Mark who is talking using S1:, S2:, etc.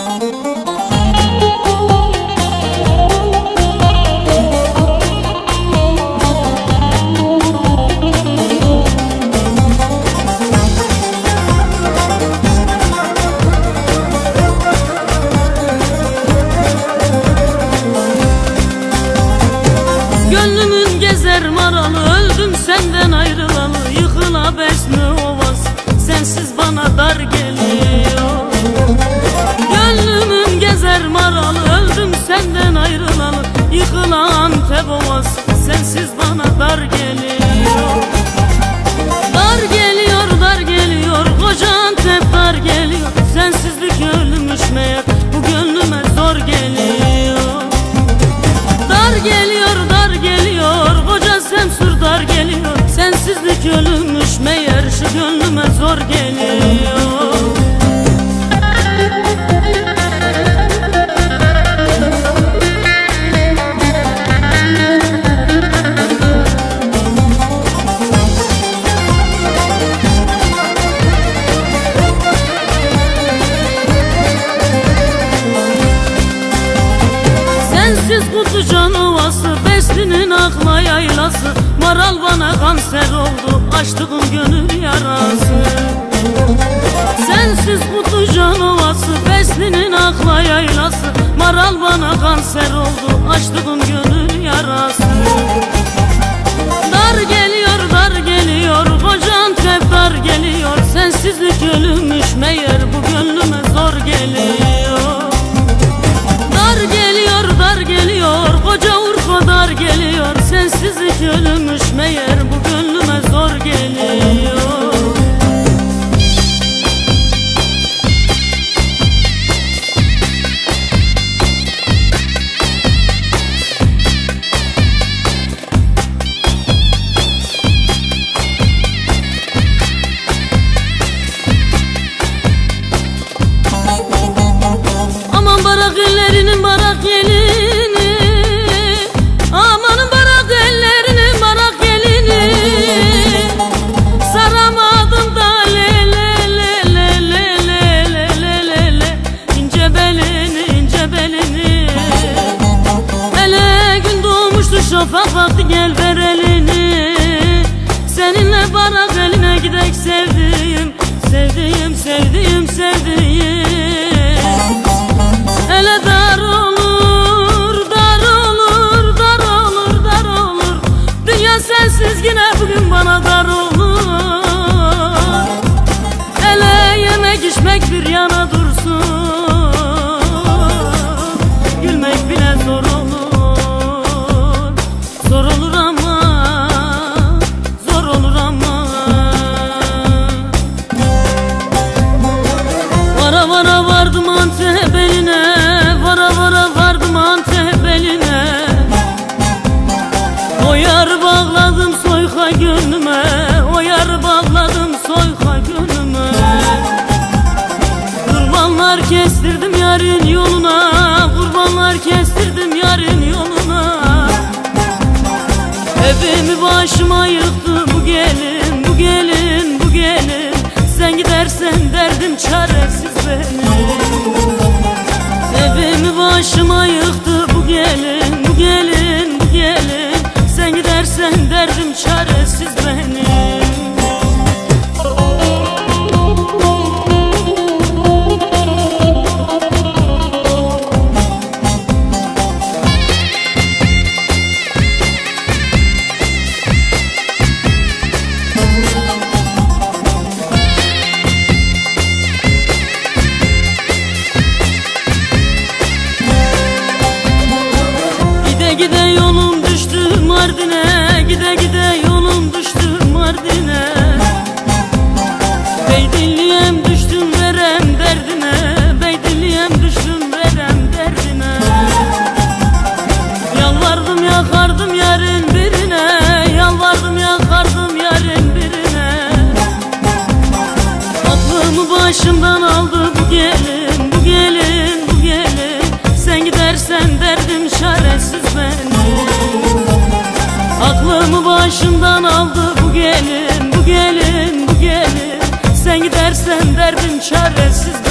S1: Gönlümün gezer maralı, öldüm senden ayrılalı. Yıkıla besme ovası, sensiz bana dar geliyor. Gönlümün gezer maralı, öldüm senden ayrılalı. Yıkıla Antep ovası, sensiz bana dar geliyor. Dar geliyor, dar geliyor, koca Antep dar geliyor. Sensizlik ölümüş meğer, bu gönlüme zor geliyor. Dar geliyor, dar geliyor, koca Semsur dar geliyor. Sensizlik ölümmüş meğer, şu gönlüme zor geliyor. Sensiz Kutucan ovası, Besli'nin akla yaylası. Maral bana kanser oldu, açtığım gönül yarası. Sensiz Kutucan ovası, Besli'nin akla yaylası. Maral bana kanser oldu, açtığım gönül yarası. Dar geliyor, dar geliyor, koca Antep dar geliyor. Sensizlik ölümmüş meğer, bu gönlüme zor geliyor. Dar geliyor, dar geliyor, koca Urfa dar geliyor. Sensizlik ölümmüş meğer, bu gönlüme zor geliyor. Aman barak ellerinin barak gelini, amanın barak ellerinin barak gelini. Saramadım da le le le le le le le le le le, ince belini, ince belini. Hele gün doğmuştu, şafak vakti, gel ver elini. Seninle barak eline gidek sevdiğim, sevdiğim, sevdiğim, sevdiğim. Hele dar olur, dar olur, dar olur, dar olur. Dünya sensiz yine bugün bana dar olur. Hele yemek içmek bir yana dursun, gülmek bile zor olur. Zor olur ama, zor olur ama. Vara vara vardım Antep beline, vara vara vardım Antep beline. O yar bağladım soyka gönlüme, o yar bağladım soyka gönlüme. Kurbanlar kestirdim yarın yoluna, kurbanlar kestirdim yarın yoluna. Evimi başıma yıktı bu gelin, bu gelin, bu gelin. Sen gidersen derdim çaresiz benim. Evimi başıma yıktı bu gelin, bu gelin, bu gelin. Sen gidersen derdim çaresiz benim. Gide gide yolum düştü Mardin'e, gide gide yolum düştü Mardin'e. Beydilliyem düştüm verem derdine, Beydilliyem düştüm verem derdine. Yalvardım yakardım yarın birine, yalvardım yakardım yarın birine. Aklımı başımdan aldı bu gelin, bu gelin, bu gelin. Sen gidersen derdim çaresiz benim. Aklımı başımdan aldı bu gelin, bu gelin, bu gelin. Sen gidersen derdim çaresiz benim.